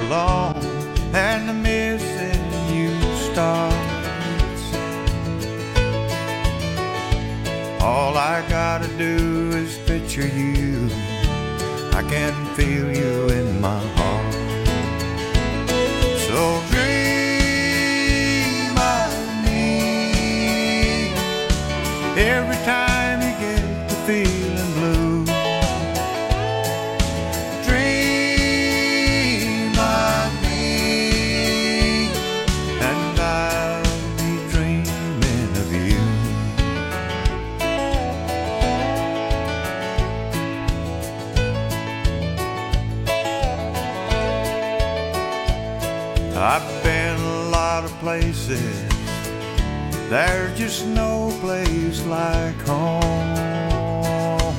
alone and the missing you starts. All I gotta do is picture you. I can feel you in my heart. So dream of me every time you get to feeling blue. Dream of me and I'll be dreaming of you. I've been a lot of places, there's just no place like home.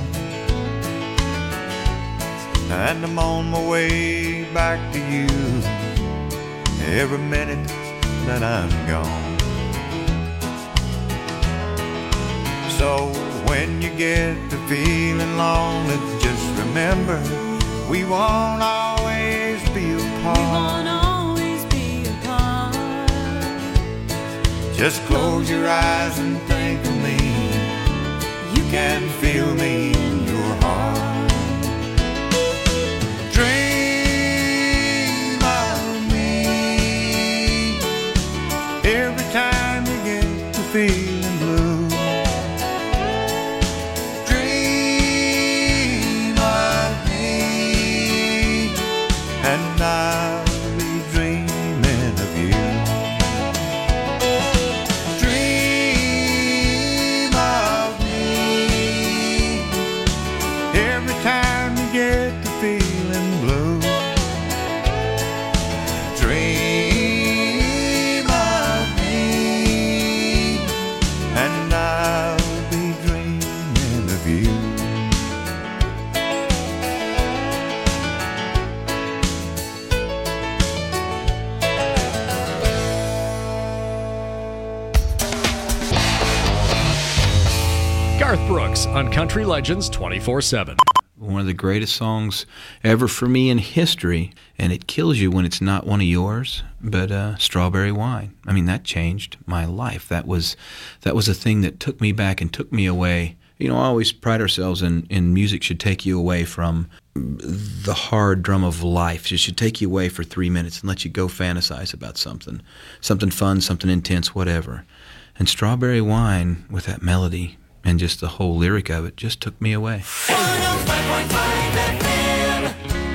And I'm on my way back to you every minute that I'm gone. So when you get to feeling lonely, just remember we won't always be apart. Just close your eyes and think of me. You can feel me in your heart. Dream of me every time you get to feeling blue. Dream of me and I'll be dreaming of you. Garth Brooks on Country Legends 24/7. One of the greatest songs ever for me in history, and it kills you when it's not one of yours, but Strawberry Wine. I mean, that changed my life. That was a thing that took me back and took me away. You know, I always pride ourselves in music should take you away from the hard drum of life. It should take you away for 3 minutes and let you go fantasize about something fun, something intense, whatever. And Strawberry Wine, with that melody and just the whole lyric of it, just took me away. 105.5 FM.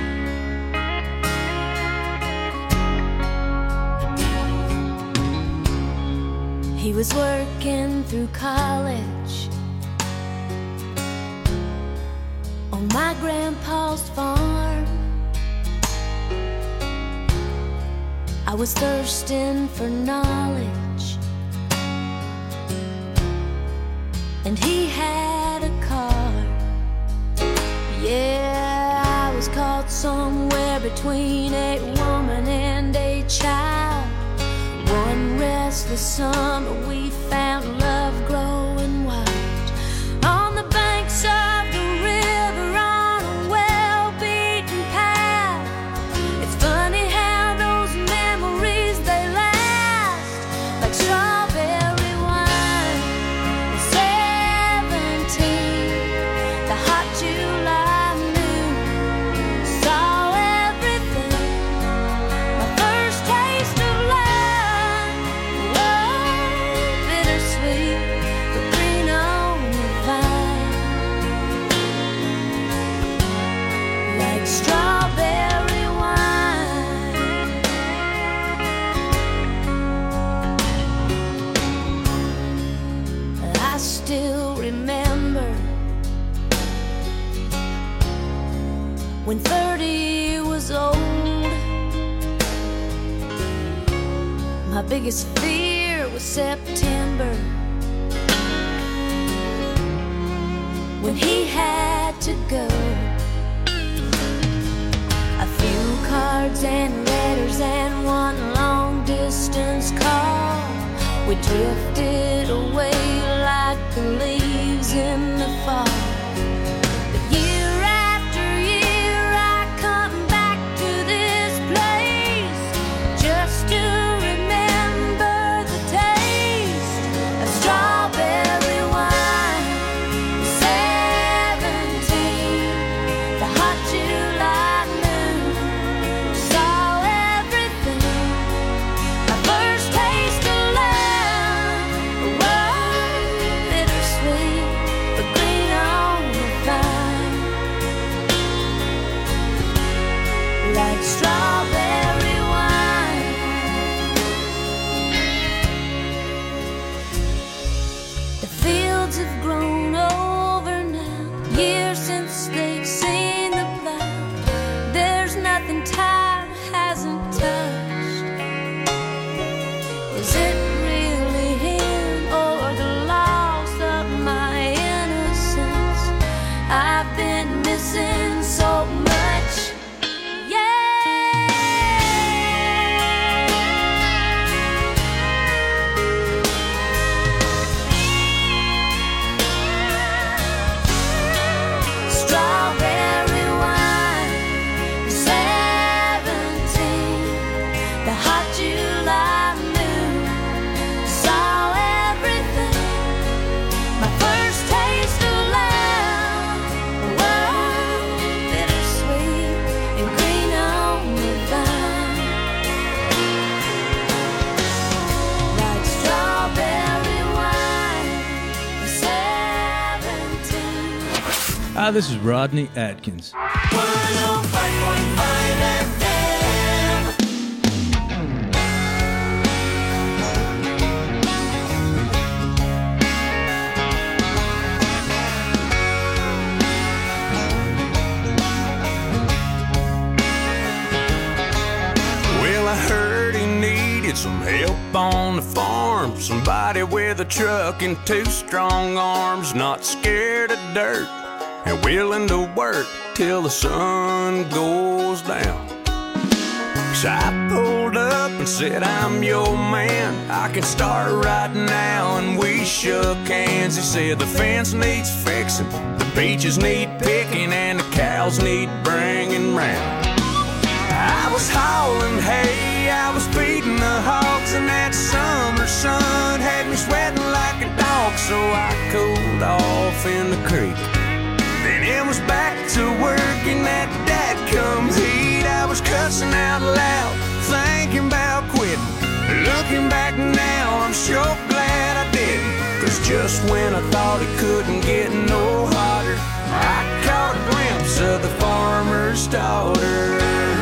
He was working through college on my grandpa's farm. I was thirsting for knowledge, and he had a car. Yeah, I was caught somewhere between a woman and a child. One restless summer we found love growing wild on the banks of the river on a well-beaten path. It's funny how those memories, they last like strawberry wine. At 17, the hot July noon, saw everything. My first taste of love, oh, bittersweet, but green on the vine, like strawberry wine. I still remember when 30 was old. My biggest fear was September, when he had to go. A few cards and letters and one long distance call. We drifted away like the leaves in the fall. But year after year I come back to this place. Hi, this is Rodney Atkins. 105.5 FM. Well, I heard he needed some help on the farm. Somebody with a truck and 2 strong arms, not scared of dirt and willing to work till the sun goes down. So I pulled up and said, I'm your man, I can start right now. And we shook hands. He said the fence needs fixing, the beaches need picking, and the cows need bringing round. I was hauling hay, I was feeding the hogs, and that summer sun had me sweating like a dog. So I cooled off in the creek. Then it was back to work in that dadgum heat. I was cussing out loud, thinking about quitting. Looking back now, I'm sure glad I didn't. Cause just when I thought it couldn't get no hotter, I caught a glimpse of the farmer's daughter.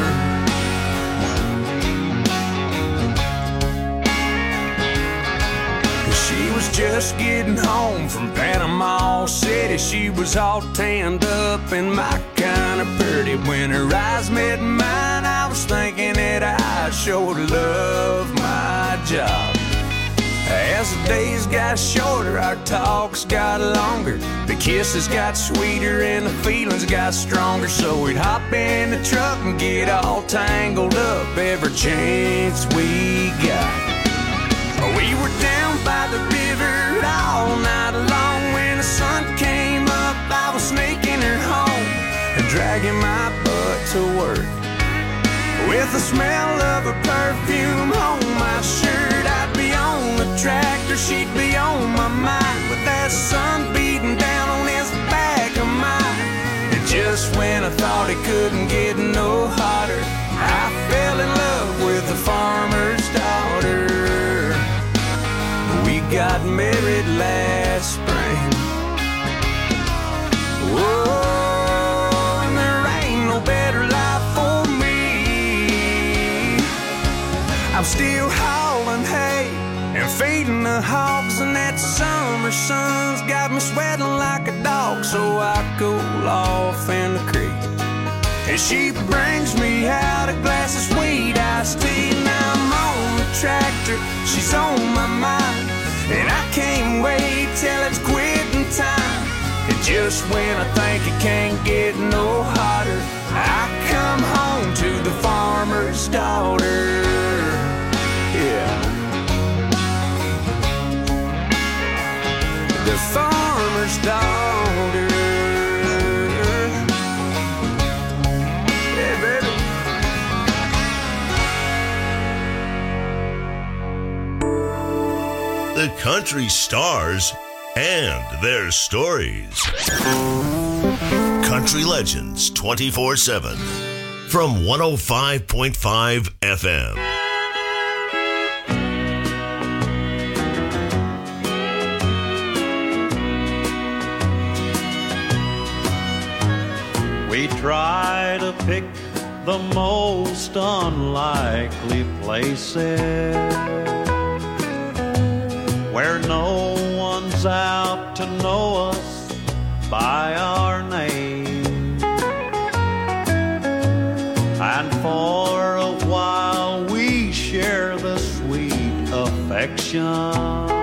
She was just getting home from Panama City. She was all tanned up and my kind of pretty. When her eyes met mine, I was thinking that I sure love my job. As the days got shorter, our talks got longer. The kisses got sweeter and the feelings got stronger. So we'd hop in the truck and get all tangled up every chance we got. We were down by the river all night long. When the sun came up, I was sneaking her home and dragging my butt to work. With the smell of her perfume on my shirt, I'd be on the tractor, she'd be on my mind, with that sun beating down on this back of mine. And just when I thought it couldn't get no hotter, I fell in love with the farmer's daughter. We got married last spring. Whoa, and there ain't no better life for me. I'm still hauling hay and feeding the hogs, and that summer sun's got me sweating like a dog. So I cool off in the creek, and she brings me out a glass of sweet iced tea. Now I'm on the tractor, she's on my mind, and I can't wait till it's quitting time. And just when I think it can't get no hotter, I come home to the farmer's daughter. Yeah. The farmer's daughter. Yeah, baby. The country stars and their stories. Country Legends 24/7 from 105.5 FM. We try to pick the most unlikely places where no one's out to know us by our name. And for a while we share the sweet affection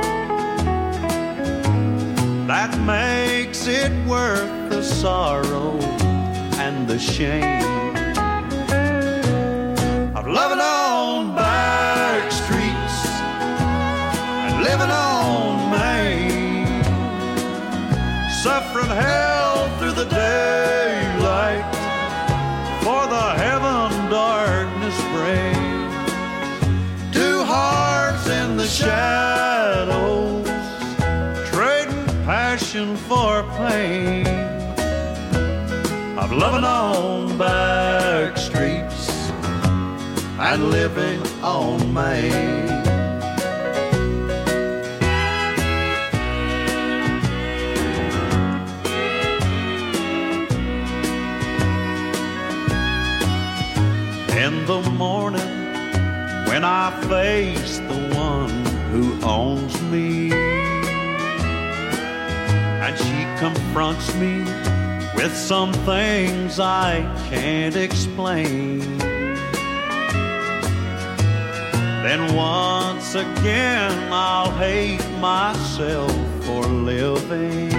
that makes it worth the sorrow and the shame of loving on back streets and living on Main, suffering hell through the daylight for the heaven darkness brings. Two hearts in the shadows, trading passion for pain, of loving on back streets and living on Main. in the morning when I face the one who owns me. And she confronts me with some things I can't explain. Then once again I'll hate myself for living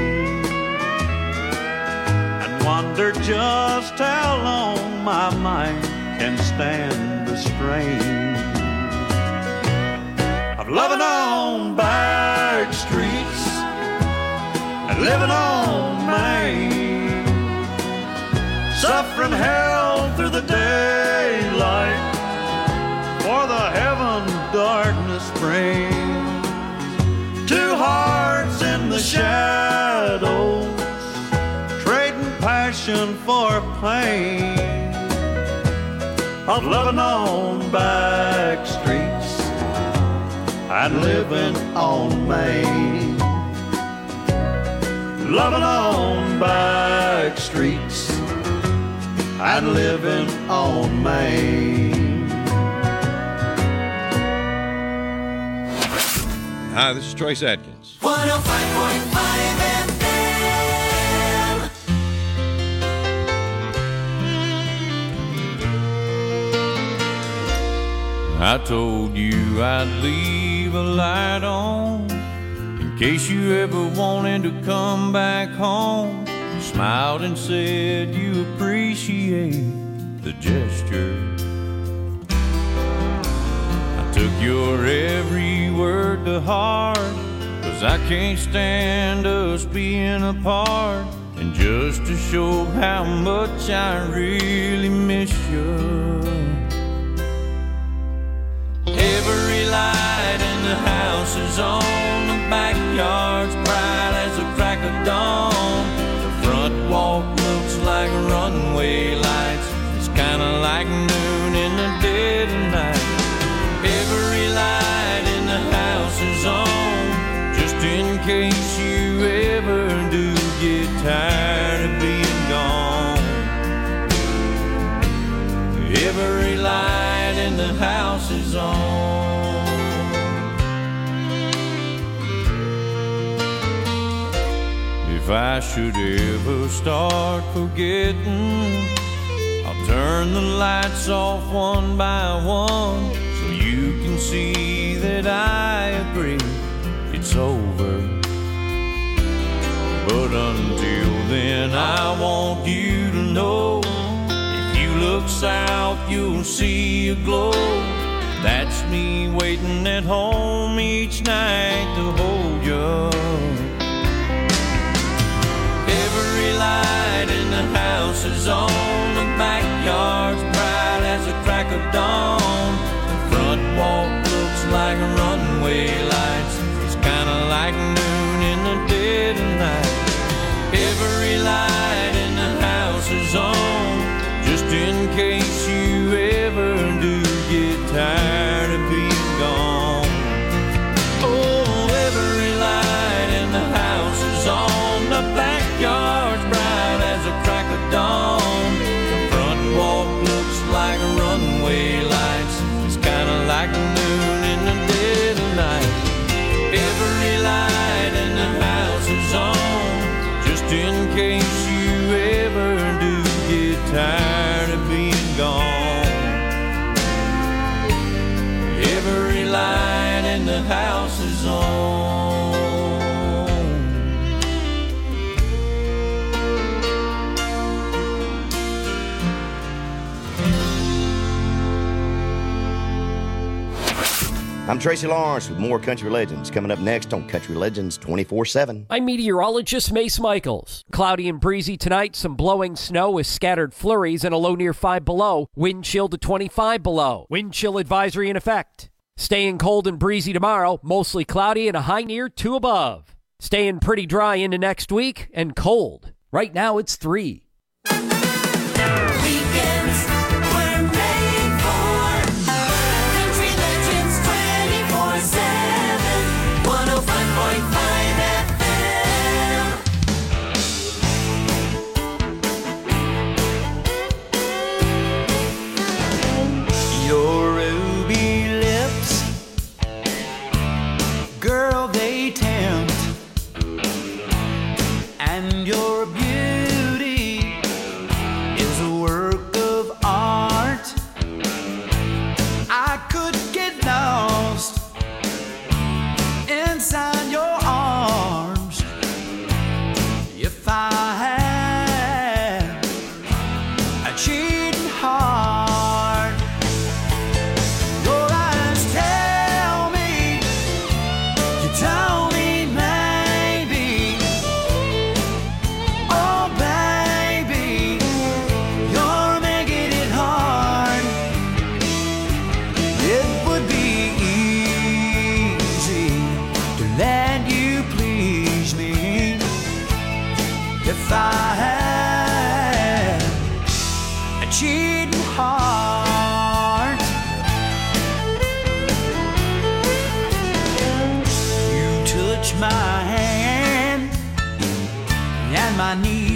and wonder just how long my mind can stand the strain of loving on back streets and living on Main, suffering hell through the daylight for the heaven darkness brings. Two hearts in the shadows, trading passion for pain, of loving on back streets and living on Main. Loving on back streets and living on Main. Hi, this is Trace Adkins. 105.5 FM. I told you I'd leave a light on in case you ever wanted to come back home. You smiled and said you appreciate the gesture. Took your every word to heart, 'cause I can't stand us being apart. And just to show how much I really miss you, every light in the house is on, the backyard's bright as a crack of dawn. The front walk looks like runway lights, it's kinda like noon in the dead of night. Every light in the house is on, just in case you ever do get tired of being gone. Every light in the house is on. If I should ever start forgetting, I'll turn the lights off one by one, you can see that I agree it's over. But until then I want you to know, if you look south you'll see a glow. That's me waiting at home each night to hold you. Every light in the house is on, the backyard's bright as a crack of dawn. Front walk looks like runway lights, it's kinda like noon in the dead of night. Every light in the house is on, just in case you ever do get tired of being gone. Oh, every light in the house is on, the backyard's bright as a crack of dawn. The front walk looks like runway lights, kinda like noon in the dead of night. Every light in the house is on, just in case you ever do get tired of being gone. Every light in the house is on. I'm Tracy Lawrence with more Country Legends coming up next on Country Legends 24/7. I'm meteorologist Mace Michaels. Cloudy and breezy tonight, some blowing snow with scattered flurries and a low near 5 below. Wind chill to 25 below. Wind chill advisory in effect. Staying cold and breezy tomorrow, mostly cloudy and a high near 2 above. Staying pretty dry into next week and cold. Right now it's 3. Weekends were made for Country Legends 24/7, 105.5 FM.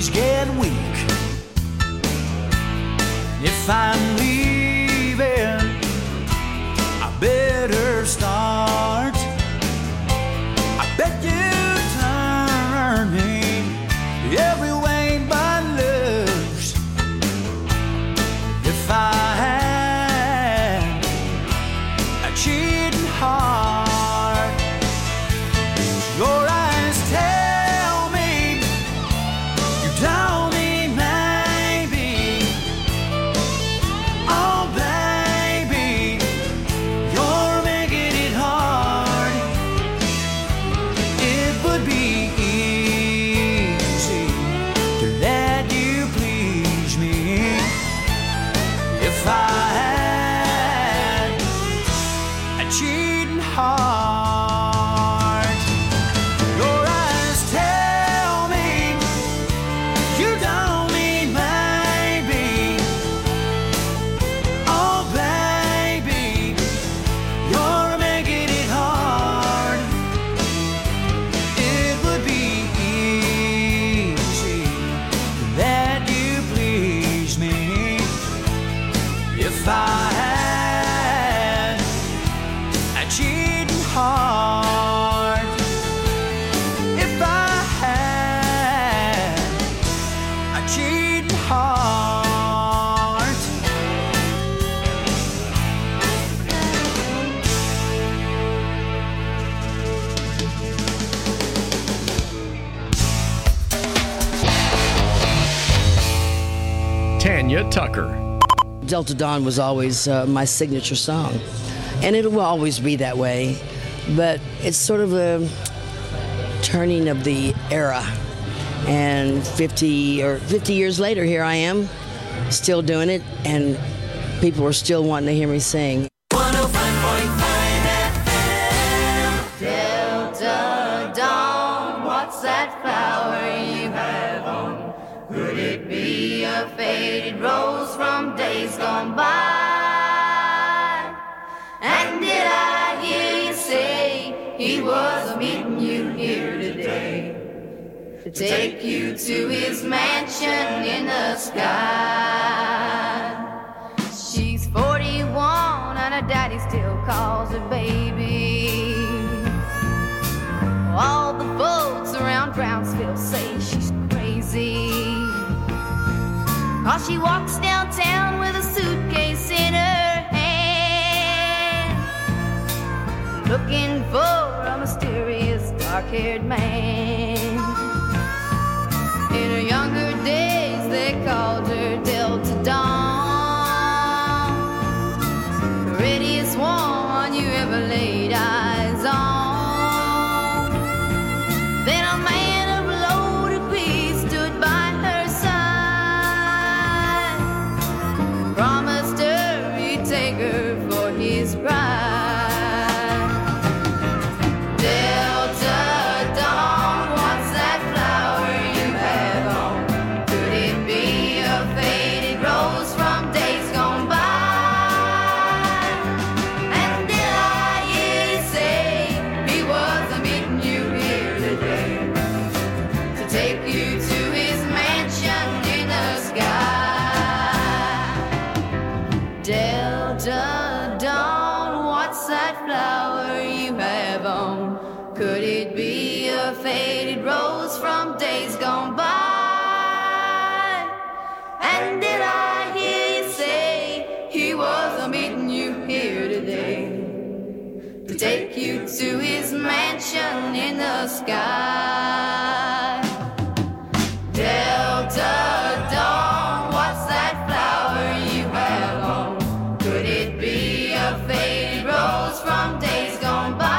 knees get weak. If I'm leaving, I better start. I bet you turn me every way but lose. If I had a cheating heart, your eyes tell me, you tell me maybe, oh baby, you're making it hard. It would be easy to let you please me if I had a cheating heart. Your eyes tell me, you don't mean maybe, oh baby, you're making it hard. It would be easy to let you please me if I had a cheating heart. If I had a cheating heart. Tanya Tucker. Delta Dawn was always my signature song, and it will always be that way, but it's sort of a turning of the era, and 50 years later, here I am, still doing it, and people are still wanting to hear me sing. 105.5 Delta Dawn, what's that flower you have on? Could it be a faded rose from days gone by? And did I hear you say he was meeting you here today to take you to his mansion in the sky? She's 41 and her daddy still calls her baby. All the folks around Brownsville say she's crazy, 'cause she walks downtown with a suitcase in her hand, looking for a mysterious dark-haired man. In her younger days they called her Delta Dawn, the prettiest one you ever laid eyes on. Then a man of loaded peace stood by her side, promised her he'd take her for his bride. Delta Dawn, what's that flower you have on? Could it be a faded rose from days gone by? And did I hear you say he was meeting you here today to take you to his mansion in the sky? Delta Dawn, what's that flower you have on? Could it be a faded rose from days gone by? And did I hear you say he was meeting you here today to take you to his mansion in the sky? Delta Dawn, what's that flower you have on? Could it be a faded rose from days gone by?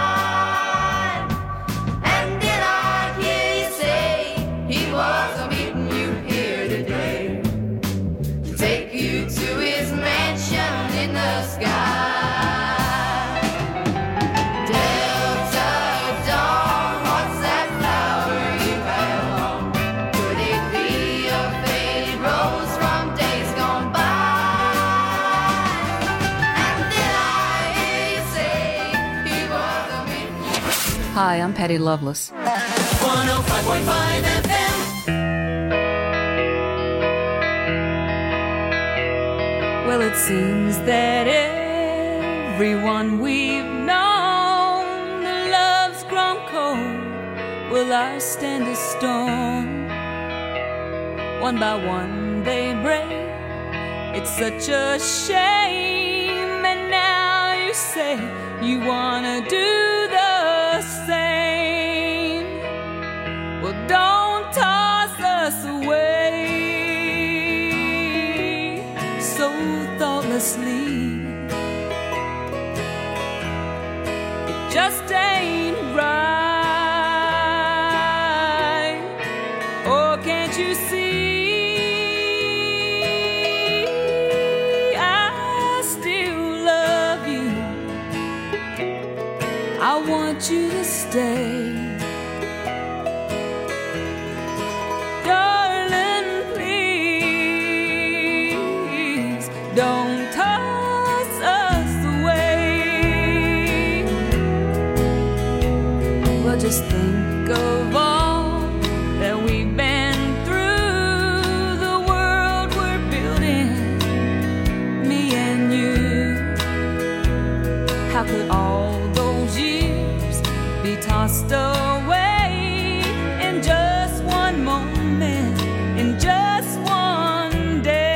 And did I hear you say he was meeting you here today to take you to his mansion in the sky? Delta Dawn, what's that flower you have on? Could it be a faded rose from days gone by? And did I hear you say he was meeting you? Hi, I'm Patty Loveless. 105.5 FM. Well, it seems that everyone we've known, the love's grown cold. Will ours stand a storm? One by one they break. It's such a shame. And now you say you wanna do the same. Well, don't toss us away so thoughtlessly. It just ain't right. Oh, can't you see? I still love you. I want you to stay. Don't toss us away. Well, just think of all that we've been through, the world we're building, me and you. How could all those years be tossed away in just one moment, in just one day?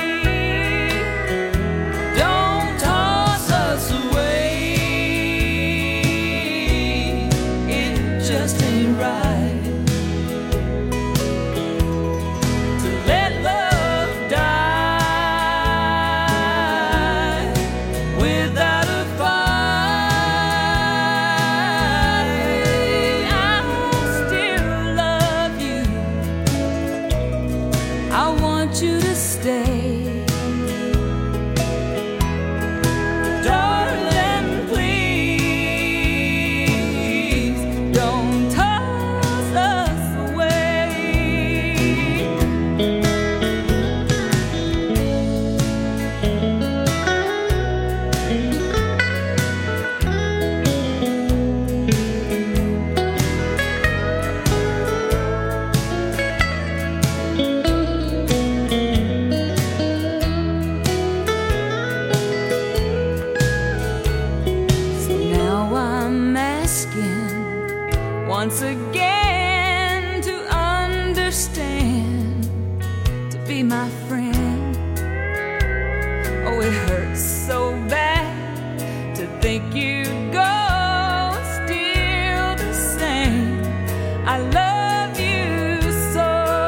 Once again to understand, to be my friend. Oh, it hurts so bad to think you'd go still the same. I love you so.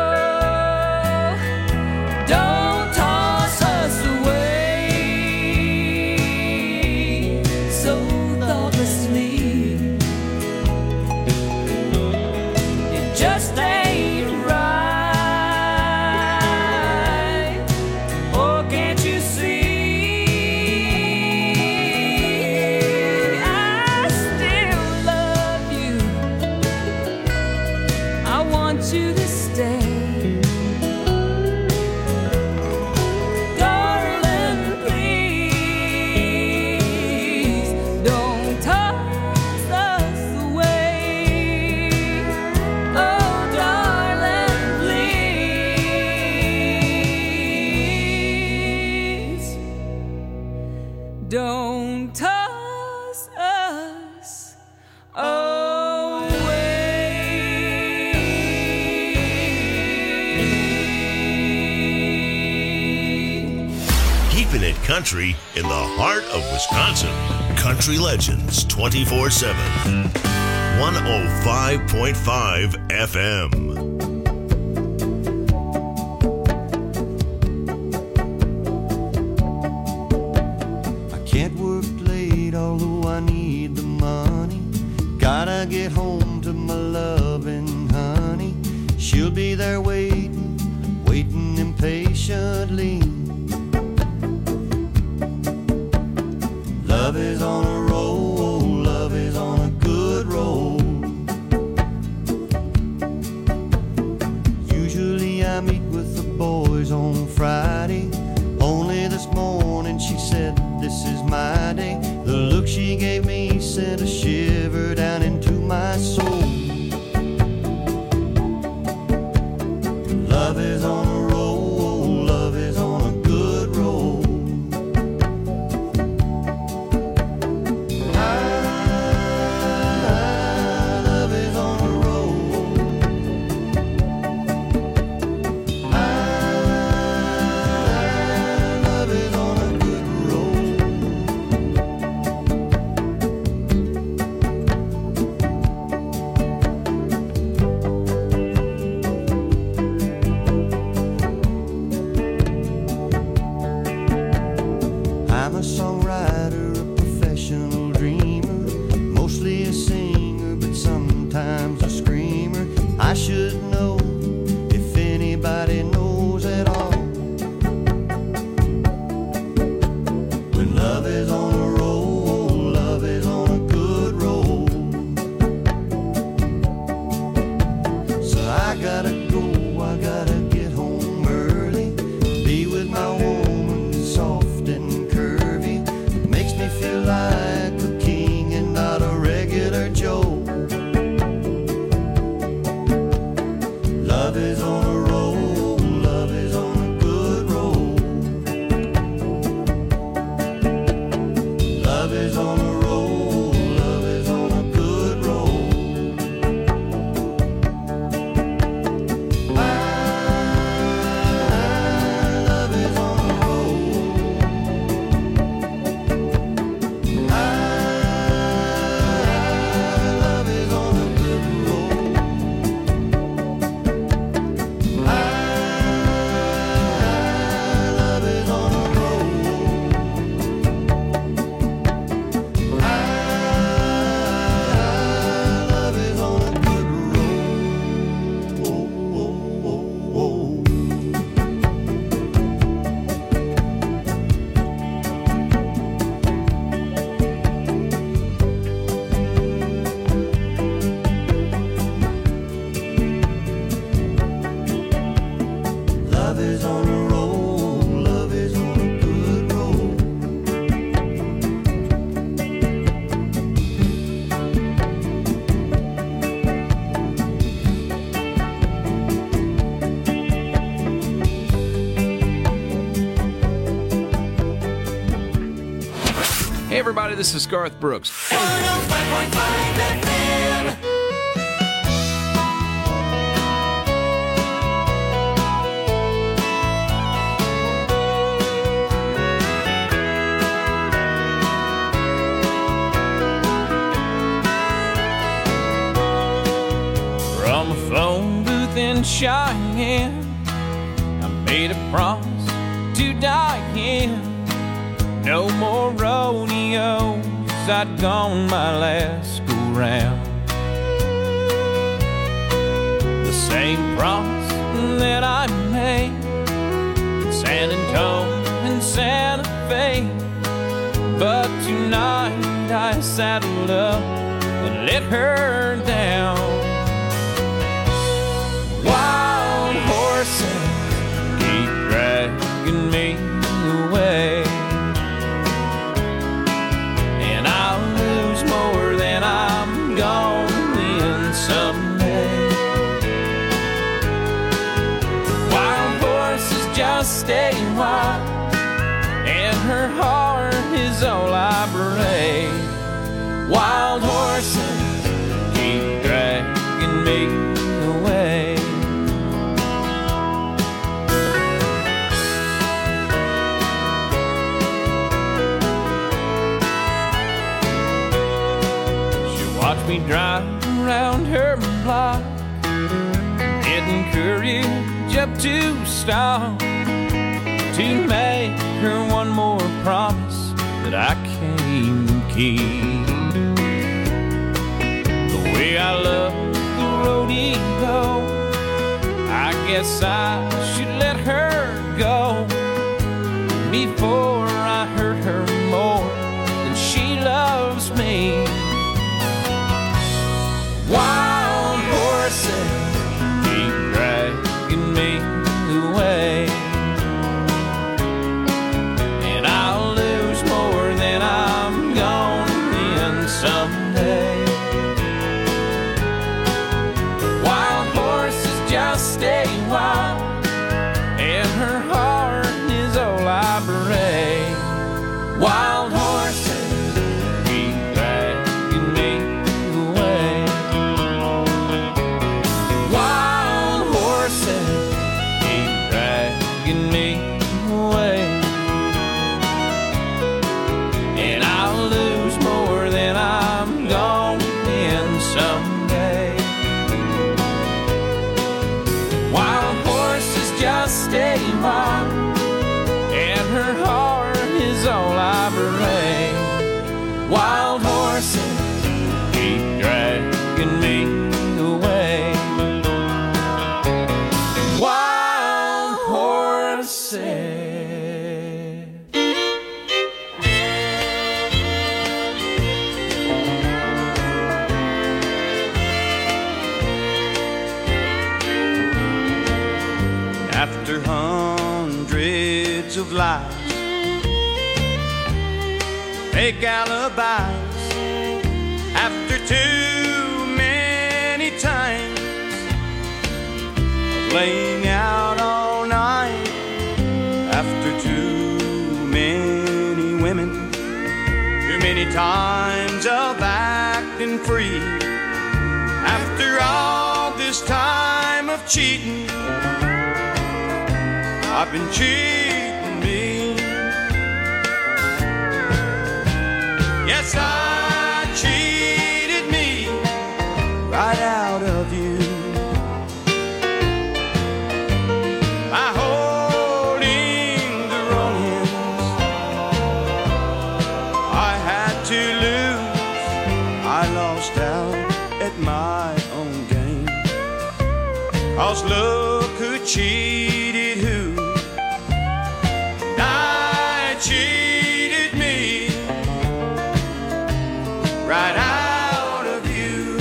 Don't toss us away so thoughtlessly. Just ain't right. Oh, can't you see? I still love you. I want you to stay. Darling, please don't toss us away. Don't toss us away. Keeping it country in the heart of Wisconsin. Country Legends 24/7. 105.5 FM. Can't work late, although I need the money. Gotta get home to my loving honey. She'll be there waiting, waiting impatiently. Love is on a roll, love is on a good roll. Usually I meet with the boys on Friday. Only this morning she said, this is my day. The look she gave me sent a shiver down into my soul. Love is on a roll, love is on a good roll. is on a roll, love is on a good roll. Love is on a roll. Love is on a good roll. Love is on a roll. Love is on a good roll. Love is on a roll, love is on a good roll. Hey everybody, this is Garth Brooks. 105.5 FM. From a phone booth in Cheyenne, I made a promise to Diane. No more rodeos, I'd gone my last go round. The same promise that I made in San Antonio and Santa Fe. But tonight I saddled up and let her down. Wild horses keep dragging me away, and I'll lose more than I'm gonna win someday. Wild horses just stay wild, and her heart is all I brave. Wild horses keep dragging me away. Watch me drive around her block, getting courage up to stop, to make her one more promise that I can't keep. The way I love the rodeo, I guess I should let her go before I hurt her more than she loves me. Wild horses keep dragging me away, and I'll lose more than I'm gonna win someday. Wild horses just stay wild, and her heart is all I brave. Wild horses keep dragging me away. Wild horses keep dragging me away, and I'll lose more than I'm gonna win someday. Wild horses just stay wild, and her heart is all I brave. Wild horses keep dragging me away. Wild horses. After hundreds of lies, fake alibis, after too many times of laying out all night, after too many women who many times of acting free. After all this time of cheating, I've been cheating me. Yes, I cheated me right out of you by holding the wrong hands. I had to lose. I lost out at my own game. 'Cause look who cheated who. I cheated me right out of you.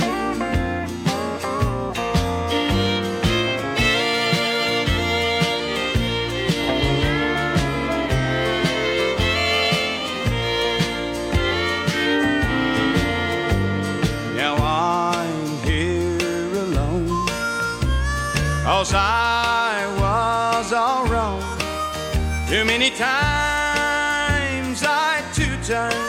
Now I'm here alone, 'cause I was all wrong. Too many times I two-timed.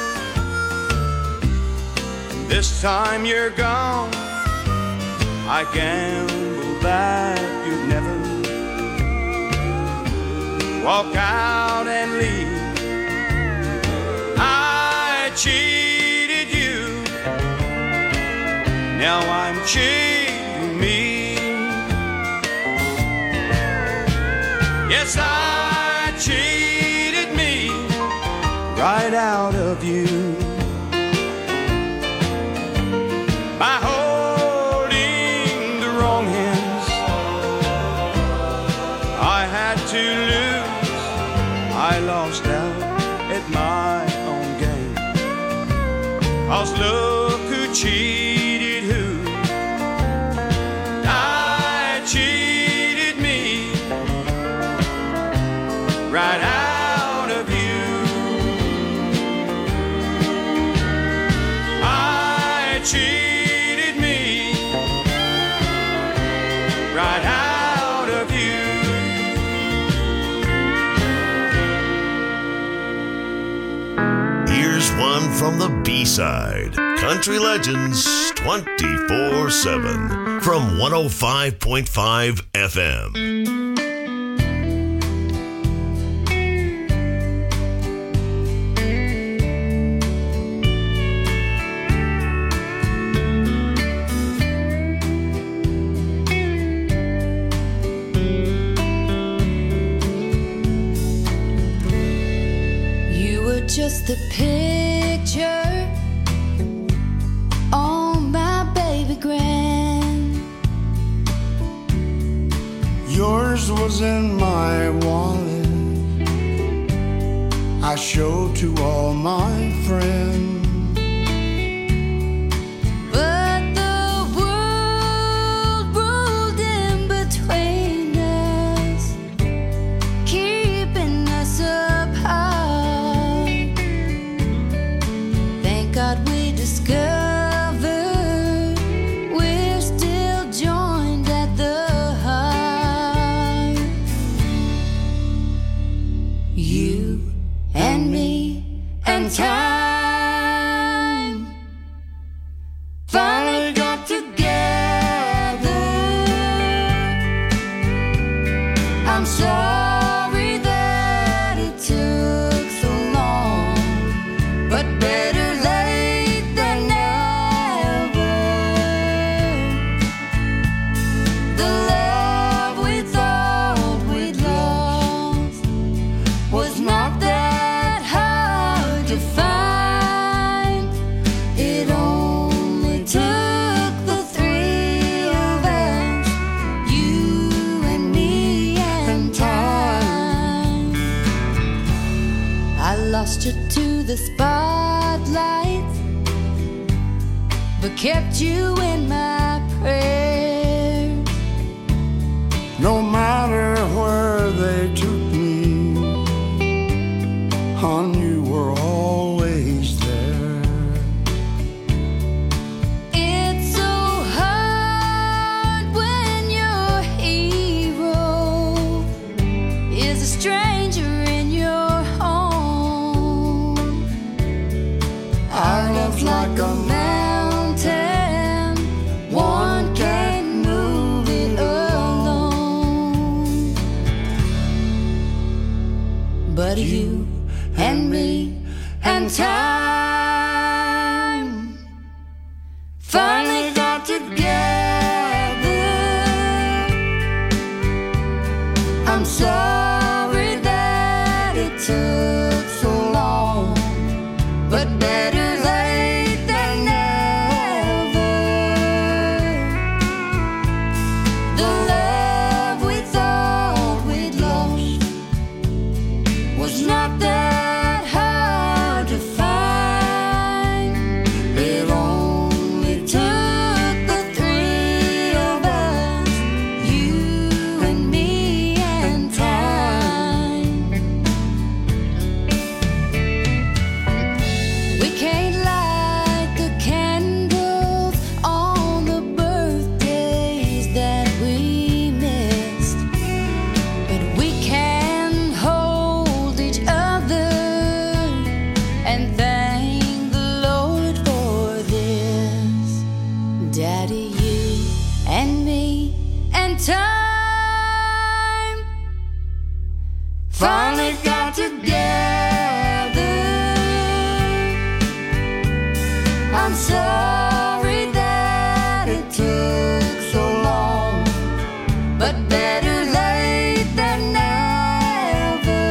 This time you're gone. I gamble that you'd never walk out and leave. I cheated you. Now I'm cheating me. Yes, I cheated me right out of you by holding the wrong hands. I had to lose. I lost out at my own game. 'Cause look who cheated who. I cheated me right out of you. I cheated me right out of you. Here's one from the B-side. Country Legends 24/7 from 105.5 FM. You were just a picture on my baby grand. Yours was in my wallet. I showed to all my friends. But the world rolled in between us, keeping us apart. Thank God we discovered we're still joined at the heart. You and me and time finally got together. I'm sorry that it took so long, but better late than never. The love we thought we'd lost was not that hard to find. It only took the three of us, you and me and time. I lost you to the spotlight, but kept you in my prayers. No matter where they took me, hon, you were always there. It's so hard when your hero is a stranger in your home. Our love's like a mountain, one can't move it alone. But you and me and time finally got together. I'm sorry that it took so long, but better late than never. The love we thought we'd lost was not that hard to find. It only took the three of us, you and me and time. We can't light the candles on the birthdays that we missed, but we can hold each other and thank the Lord for this. Daddy, you and me and time finally got together. I'm sorry that it took so long, but better late than never.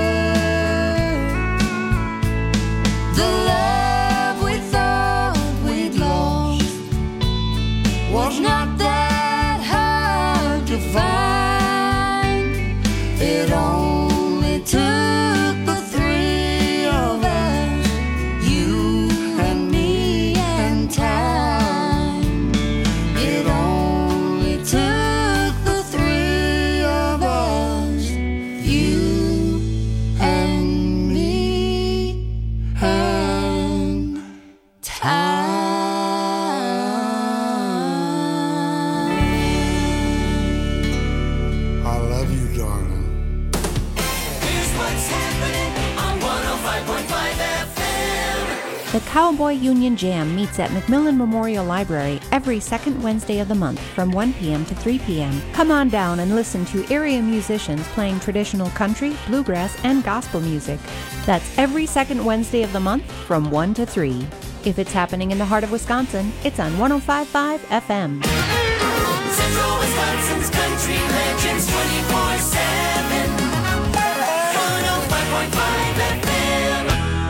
The love we thought we'd lost was not that hard to find. It only took the three of us, you and me and time. It only took the three of us, you and me and time. I love you, darling. Here's what's happening on 105.5 FM. The Cowboy Union Jam meets at McMillan Memorial Library every second Wednesday of the month from 1 p.m. to 3 p.m. Come on down and listen to area musicians playing traditional country, bluegrass, and gospel music. That's every second Wednesday of the month from 1 to 3. If it's happening in the heart of Wisconsin, it's on 105.5 FM. Central Wisconsin's country legends 24/7. 105.5 FM.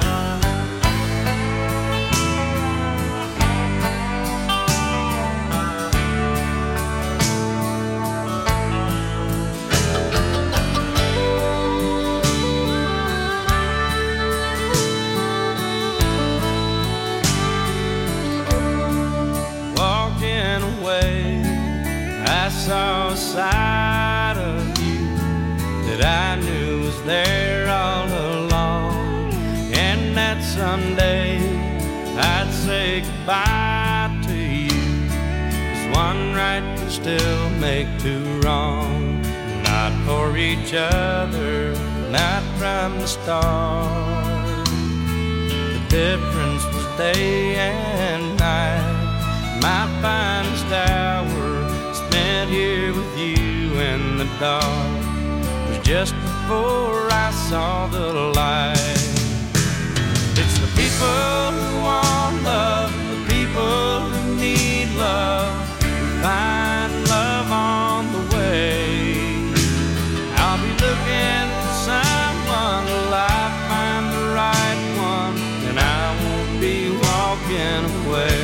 Walking away, I saw a side of you that I knew was there all along. And that someday I'd say goodbye to you, 'cause one right can still make two wrong. Not for each other, not from the start. The difference was day and night. My finest hour spent here with you in the dark was just before I saw the light. It's the people who want love, the people who need love, who find love on the way. I'll be looking for someone till I find the right one, and I won't be walking away.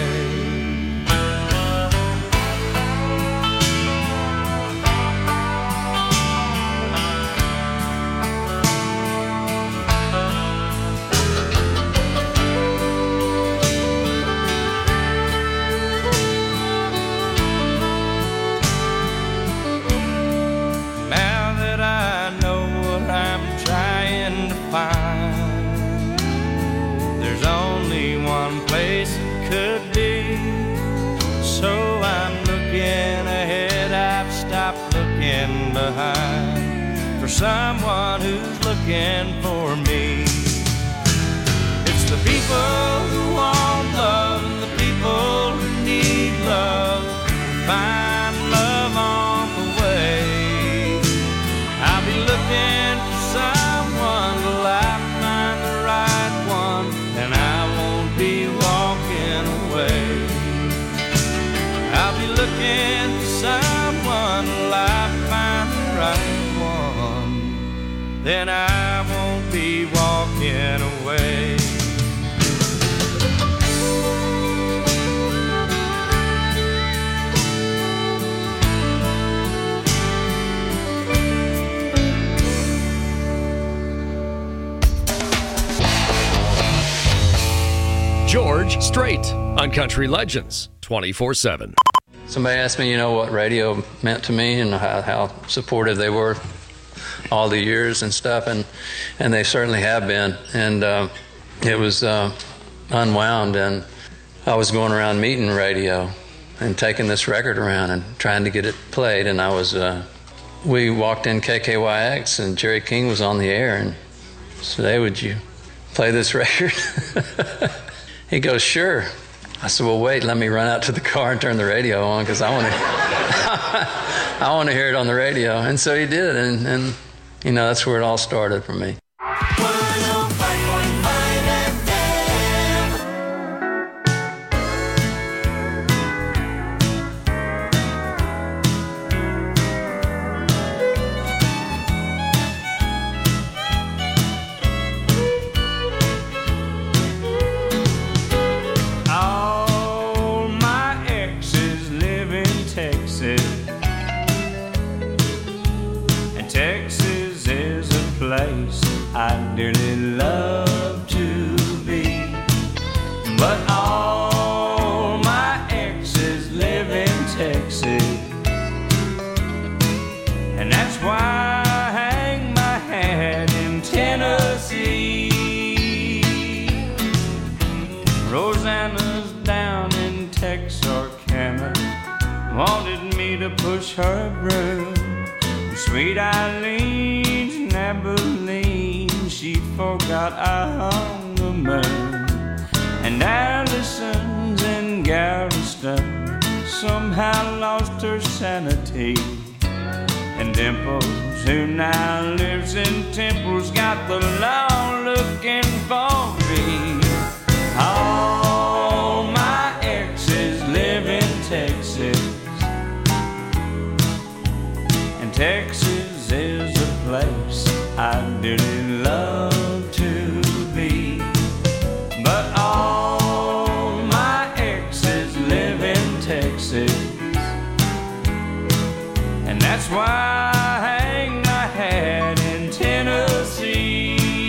There's only one place it could be, so I'm looking ahead, I've stopped looking behind, for someone who's looking for me. It's the people who want looking for someone will I find the right one, then I won't be walking away. George Strait on Country Legends 24/7. Somebody asked me, you know, what radio meant to me and how supportive they were all the years and stuff, and they certainly have been. And it was unwound, and I was going around meeting radio and taking this record around and trying to get it played. And we walked in KKYX, and Jerry King was on the air and said, "Hey, would you play this record?" He goes, "Sure." I said, "Well, wait, let me run out to the car and turn the radio on because I want to hear it on the radio." And so he did, and you know, that's where it all started for me. I dearly love to be, but all my exes live in Texas, and that's why I hang my hat in Tennessee. Rosanna's down in Texarkana, wanted me to push her broom. Sweet Eileen's in Abilene, she forgot I hung the moon. And Allison's in Galveston somehow lost her sanity. And Dimples, who now lives in Temple's, got the law looking for me. All my exes live in Texas, and Texas is a place I dearly love to be. But all my exes live in Texas, and that's why I hang my hat in Tennessee.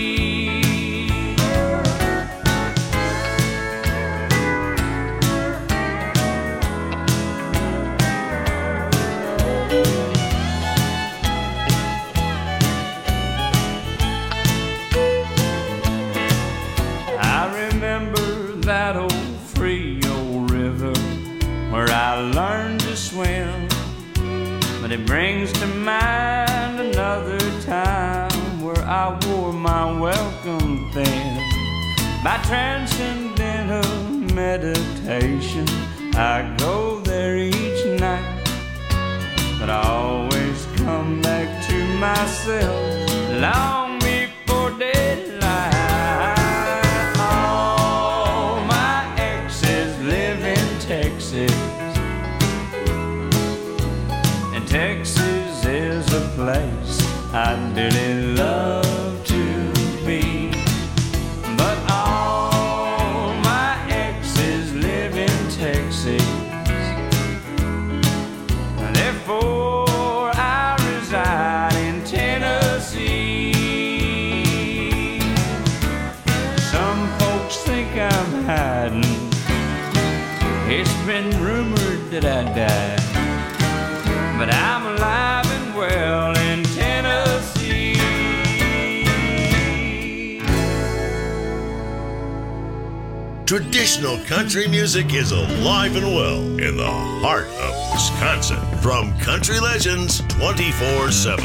That old Frio River where I learned to swim, but it brings to mind another time where I wore my welcome thin. By transcendental meditation, I go there each night, but I always come back to myself long before daylight. And Texas is a place I dearly love to be. But all my exes live in Texas, therefore I reside in Tennessee. Some folks think I'm hiding, it's been rumored that I died, but I'm alive and well in Tennessee. Traditional country music is alive and well in the heart of Wisconsin. From Country Legends 24/7,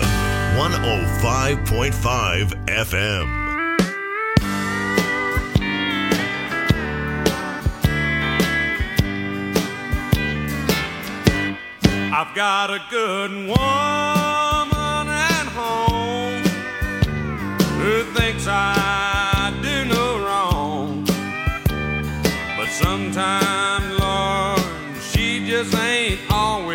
105.5 FM. I've got a good woman at home who thinks I do no wrong, but sometimes, Lord, she just ain't always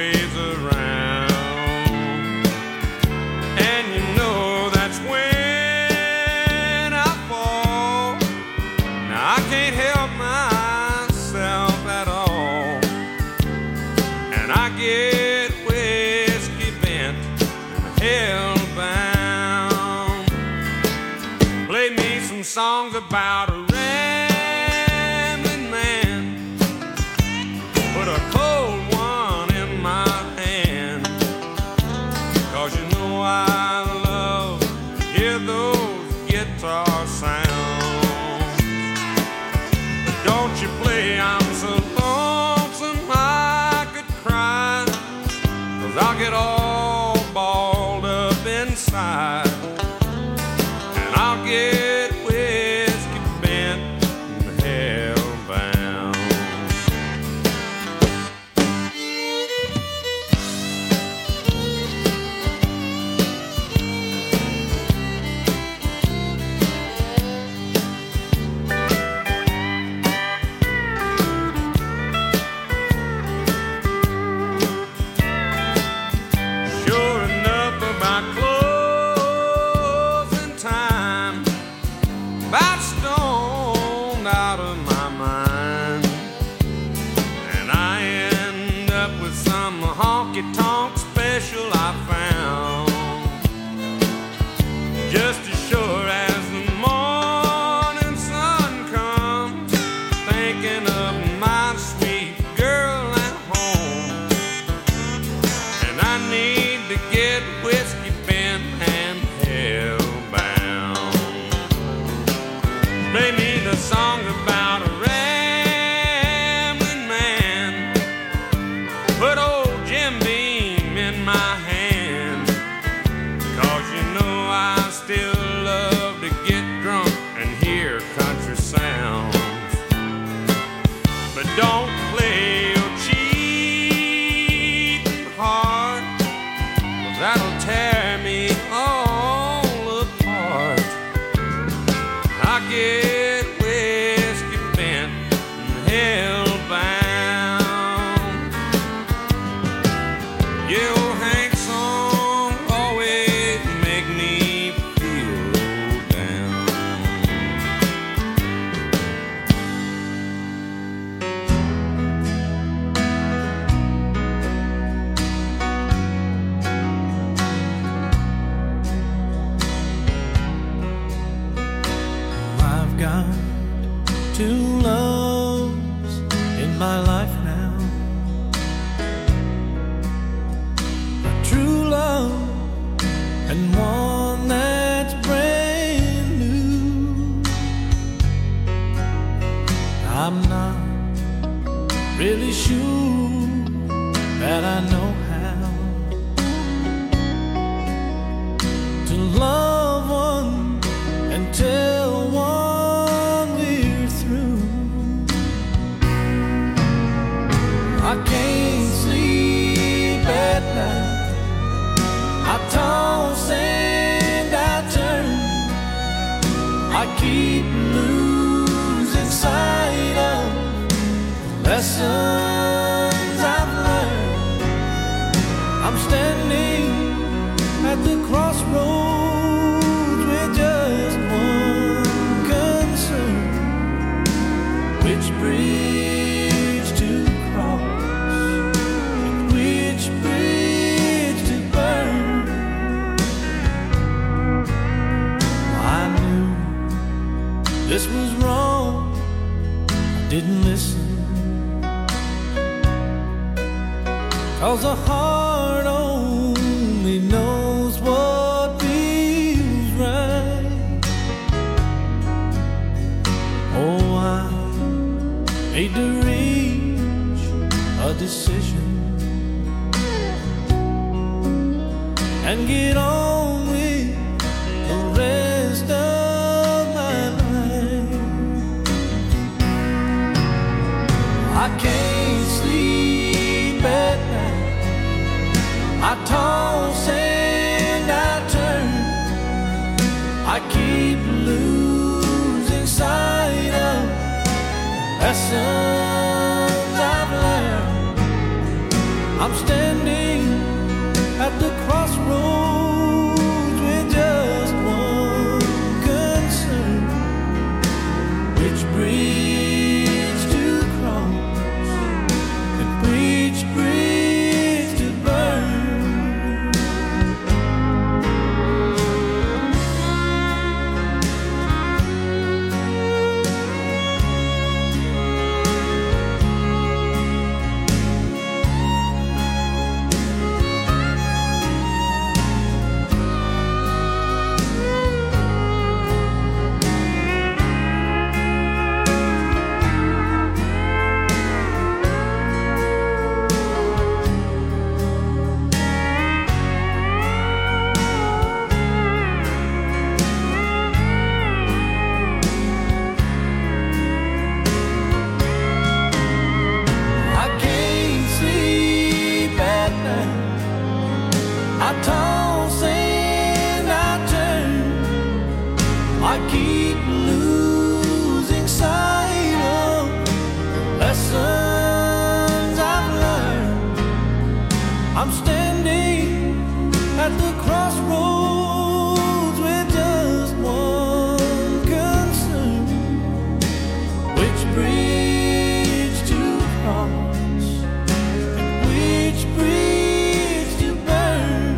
about a rambling man. Put a cold one in my hand. 'Cause you know I love to hear those guitar sounds. But don't you play, I'm so lonesome I could cry. 'Cause I'll get all balled up inside. And I'll get whiskey bent and hellbound. Sure enough, about closing time, about stoned out of my mind, and I end up with some honky-tonk special I found. Just as sure as the morning sun comes, thinking of my sweet girl at home. And I need to get whiskey bent and hellbound. Play me the song about a rambling man. Put old Jim Beam in my hand. 'Cause you know I still love to get drunk and hear country sounds. But don't play your cheating heart, 'cause that'll tear me all apart. I get whiskey bent and hellbound. Yeah, old Hank song always make me feel low down. I've got two loves in my life now. A true love and one that's brand new. I'm not really sure that I know how to love one and tell one we're through. I can't sleep at night. I toss and I turn. I keep losing sight of the lessons I've learned. I'm standing at the crossroads with just one concern: which bridge to cross and which bridge to burn. I knew this was wrong, I didn't listen. 'Cause a heart only knows what feels right. Oh, I need to reach a decision and get on with the rest of my life. I can't sleep at night. I toss and I turn. I keep losing sight of lessons I've learned. I'm standing at the crossroads with just one concern: which bridge to cross and which bridge to burn. I toss and I turn, I keep losing sight of lessons I've learned. I'm standing at the crossroads with just one concern: which bridge to cross and which bridge to burn.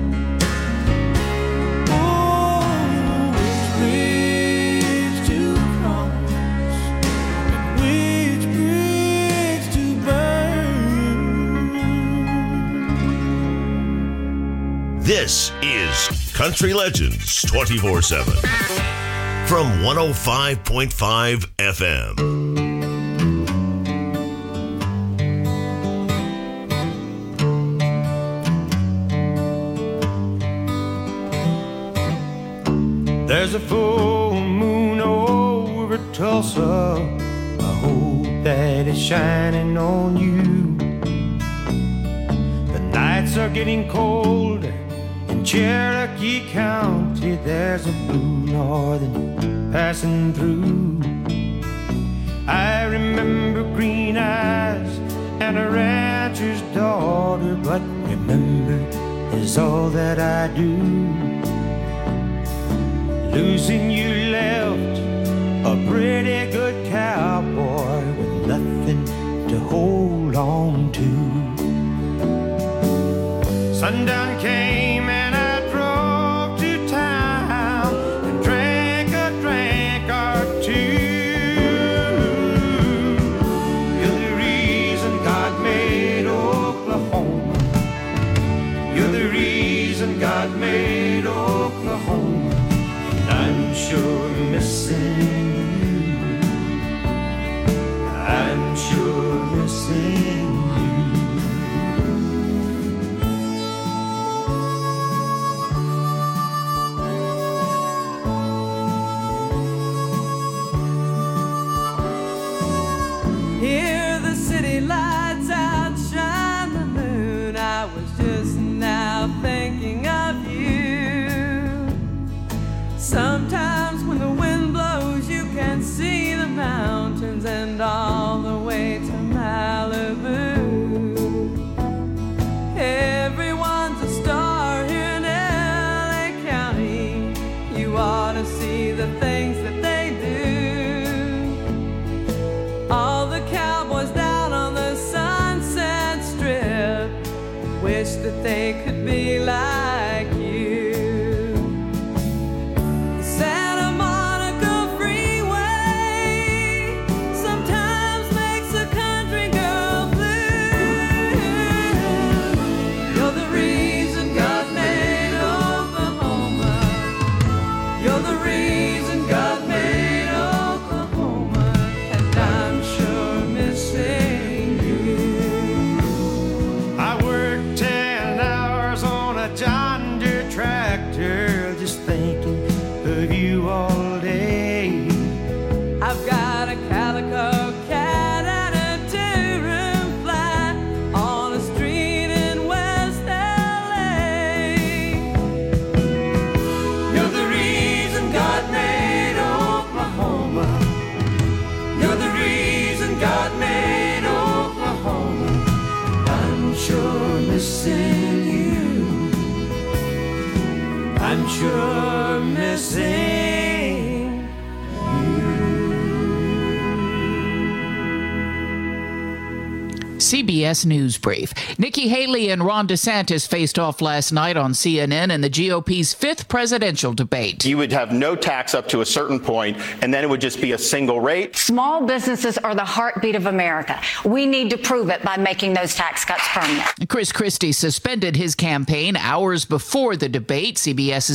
Oh, which bridge to cross and which bridge to burn. This is Country Legends 24/7 from 105.5 FM. There's a full moon over Tulsa. I hope that it's shining on you. The nights are getting cold in Cherokee County. There's a blue northern passing through. I remember green eyes and a rancher's daughter, but remember is all that I do. Losing you left a pretty good cowboy with nothing to hold on to. Sundown came and I drove to town and drank a drink or two. You're the reason God made Oklahoma. You're the reason God made Oklahoma. I'm sure missing you. I'm sure missing you. Hear the city lights outshine the moon. I was just now thinking of you. Sometimes when the wind blows, you can see the mountains and all the way to Malibu. Everyone's a star here in LA County. You ought to see the things that they do. All the cowboys down on the Sunset Strip wish that they could be like you. Santa Monica Freeway sometimes makes a country girl blue. You're the reason God made Oklahoma. You're the reason God made Oklahoma. And I'm sure missing you. I worked 10 hours on a John Deere tractor, just thinking of you all day. I've got a calico cat and a two-room flat on a street in West LA. You're the reason God made Oklahoma. You're the reason God made Oklahoma. I'm sure missing you. I'm sure missing CBS News Brief. Nikki Haley and Ron DeSantis faced off last night on CNN in the GOP's fifth presidential debate. You would have no tax up to a certain point, and then it would just be a single rate. Small businesses are the heartbeat of America. We need to prove it by making those tax cuts permanent. Chris Christie suspended his campaign hours before the debate. CBS's